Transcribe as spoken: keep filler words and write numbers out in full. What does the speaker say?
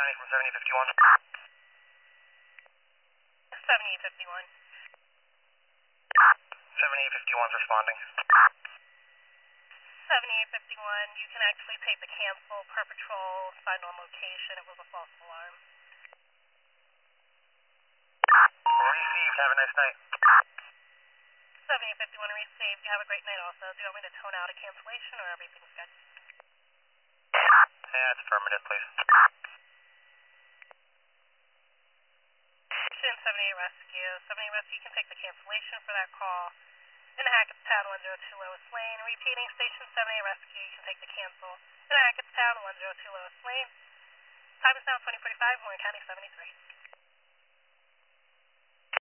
County from seventy fifty-one. seventy-eight fifty-one. seventy-eight fifty-one's responding. seventy-eight fifty-one, you can actually take the cancel per patrol, find on location. It was a false alarm. Received. Have a nice night. seventy-eight fifty-one received. You have a great night also. Do you want me to tone out a cancellation or everything's good? Yeah, it's affirmative, please. seventy-eight Rescue. seventy-eight Rescue, you can take the cancellation for that call. In Hackettstown, one oh two Lois Lane. Repeating, Station seventy-eight Rescue, you can take the cancel. In Hackettstown, one oh two Lois Lane. Time is now twenty forty-five, Warren County seventy-three.